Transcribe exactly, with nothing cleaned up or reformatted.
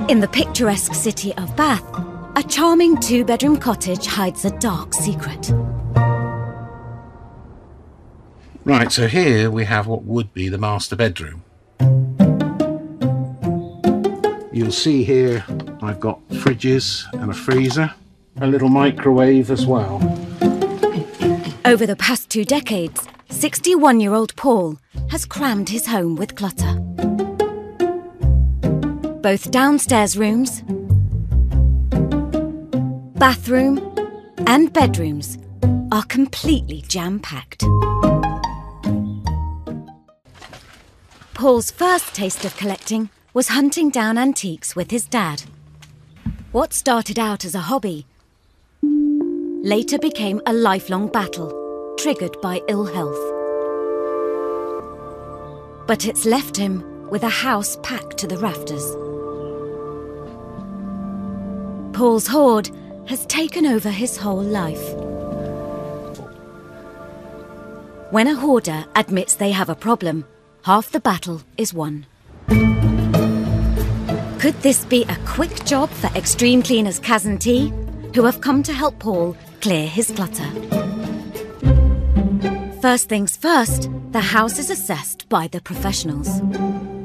In the picturesque city of Bath, a charming two-bedroom cottage hides a dark secret. Right, so here we have what would be the master bedroom. You'll see here I've got fridges and a freezer, a little microwave as well. Over the past two decades, sixty-one-year-old Paul has crammed his home with clutter. Both downstairs rooms, bathroom and bedrooms are completely jam-packed. Paul's first taste of collecting was hunting down antiques with his dad. What started out as a hobby later became a lifelong battle, triggered by ill health. But it's left him with a house packed to the rafters. Paul's hoard has taken over his whole life. When a hoarder admits they have a problem, half the battle is won. Could this be a quick job for extreme cleaners Kaz and T, who have come to help Paul clear his clutter? First things first, the house is assessed by the professionals.